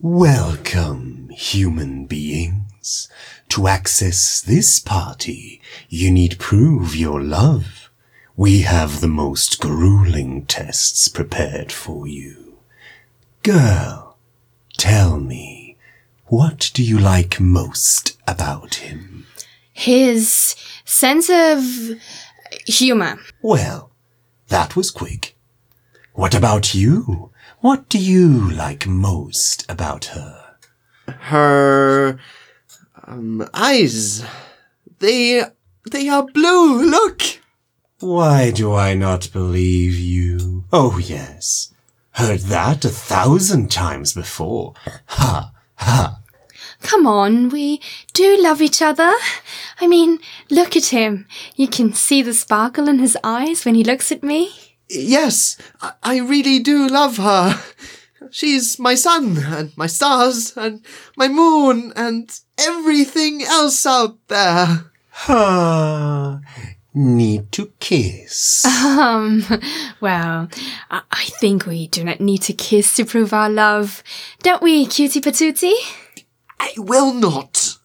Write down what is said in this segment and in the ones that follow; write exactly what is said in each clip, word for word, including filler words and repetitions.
Welcome, human beings. To access this party, you need prove your love. We have the most grueling tests prepared for you. Girl, tell me, what do you like most about him? His sense of humor. Well, that was quick. What about you? What do you like most about her? Her um, eyes. They they are blue. Look. Why do I not believe you? Oh, yes. Heard that a thousand times before. Ha, ha. Come on, we do love each other. I mean, look at him. You can see the sparkle in his eyes when he looks at me. Yes, I, I really do love her. She's my sun, and my stars, and my moon, and everything else out there. Ha. Need to kiss. Um, well, I, I think we do not need to kiss to prove our love. Don't we, cutie patootie? I will not.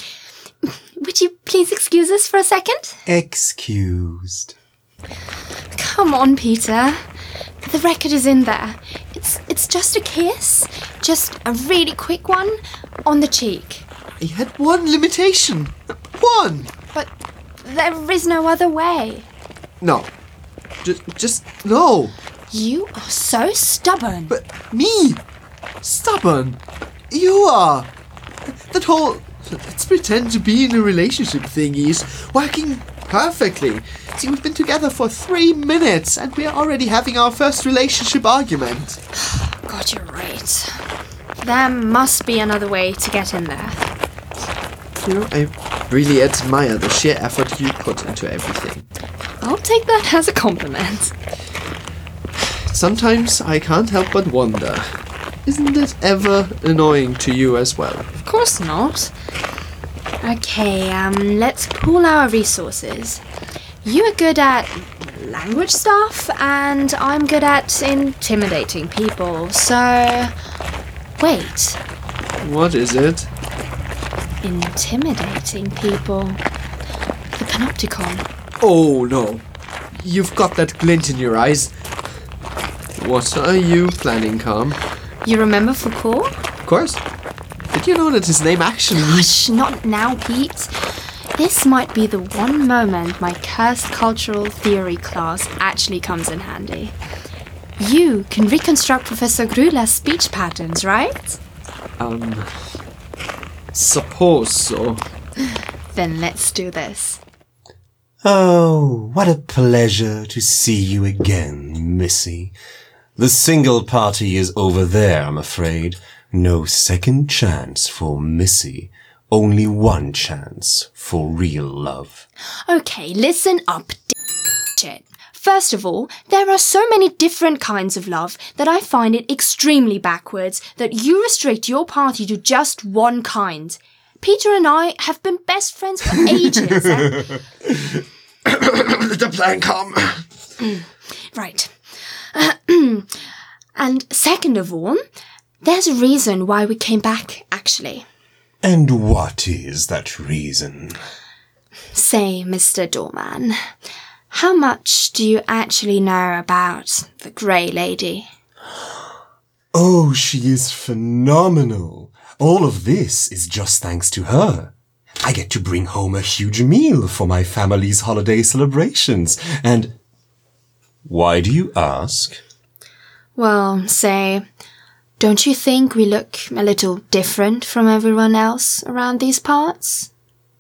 Would you please excuse us for a second? Excused. Come on, Peter. The record is in there. It's it's just a kiss. Just a really quick one on the cheek. I had one limitation. One. But there is no other way. No. Just, just no. You are so stubborn. But me? Stubborn? You are. That whole let's pretend to be in a relationship thingy is working perfectly. See, we've been together for three minutes and we're already having our first relationship argument. God, you're right. There must be another way to get in there. You know, I really admire the sheer effort you put into everything. I'll take that as a compliment. Sometimes I can't help but wonder, isn't it ever annoying to you as well? Of course not. Okay, um, let's pool our resources. You are good at language stuff, and I'm good at intimidating people, so... Wait. What is it? Intimidating people. The Panopticon. Oh no. You've got that glint in your eyes. What are you planning, Calm? You remember Foucault? Of course. Did you know that his name actually... Hush, not now, Pete. This might be the one moment my cursed cultural theory class actually comes in handy. You can reconstruct Professor Grüler's speech patterns, right? Um... Suppose so. Then let's do this. Oh, what a pleasure to see you again, Missy. The single party is over there, I'm afraid. No second chance for Missy. Only one chance for real love. Okay, listen up, shit. First of all, there are so many different kinds of love that I find it extremely backwards that you restrict your party to just one kind. Peter and I have been best friends for ages. and... The plan, Calm. Right. And second of all, there's a reason why we came back, actually. And what is that reason? Say, Mister Doorman, how much do you actually know about the Grey Lady? Oh, she is phenomenal. All of this is just thanks to her. I get to bring home a huge meal for my family's holiday celebrations, and... Why do you ask? Well, say, don't you think we look a little different from everyone else around these parts?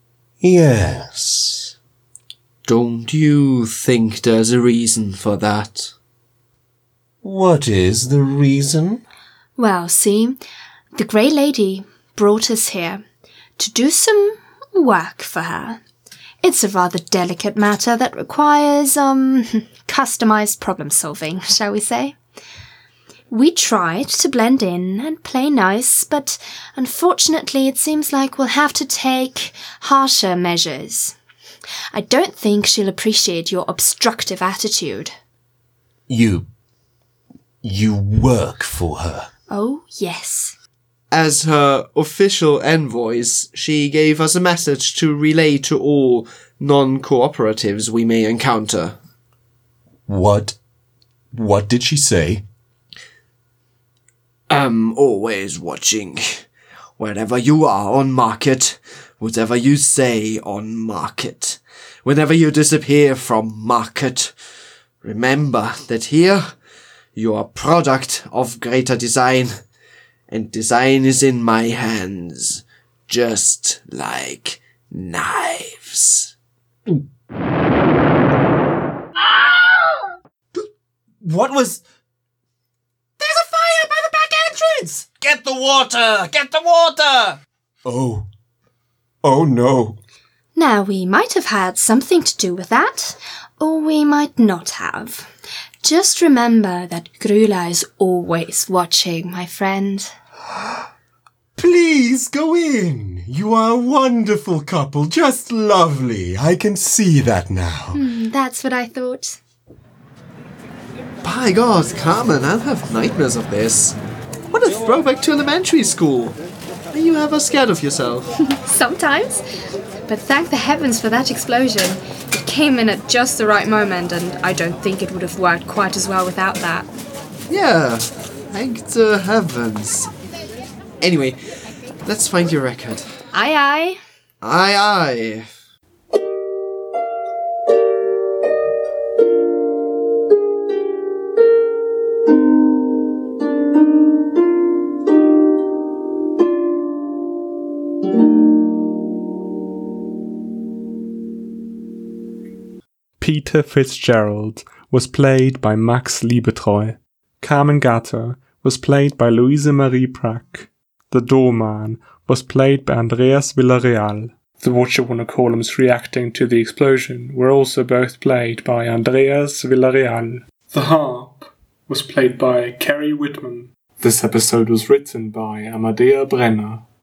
Yes. Don't you think there's a reason for that? What is the reason? Well, see, the Grey Lady brought us here to do some work for her. It's a rather delicate matter that requires, um, customized problem solving, shall we say. We tried to blend in and play nice, but unfortunately it seems like we'll have to take harsher measures. I don't think she'll appreciate your obstructive attitude. You... you work for her. Oh, yes. as her official envoys, she gave us a message to relay to all non-cooperatives we may encounter. What? What did she say? I'm always watching. Wherever you are on market, whatever you say on market, whenever you disappear from market, remember that here you are a product of greater design, and design is in my hands, just like knives. What was... There's a fire by the back entrance! Get the water! Get the water! Oh. Oh no. Now, we might have had something to do with that, or we might not have. Just remember that Grula is always watching, my friend. Please go in. You are a wonderful couple, just lovely. I can see that now. Mm, that's what I thought. By God, Carmen, I'll have nightmares of this. What a throwback to elementary school. Are you ever scared of yourself? Sometimes. But thank the heavens for that explosion. It came in at just the right moment, and I don't think it would have worked quite as well without that. Yeah, thank the heavens. Anyway, let's find your record. Aye, aye. Aye, aye. Peter Fitzgerald was played by Max Liebetreu. Carmen Gatter was played by Louise Marie Prack. The doorman was played by Andreas Villarreal. The Watcher-wanna-call-ems reacting to the explosion were also both played by Andreas Villarreal. The harp was played by Kerry Whitman. This episode was written by Amadea Brenner.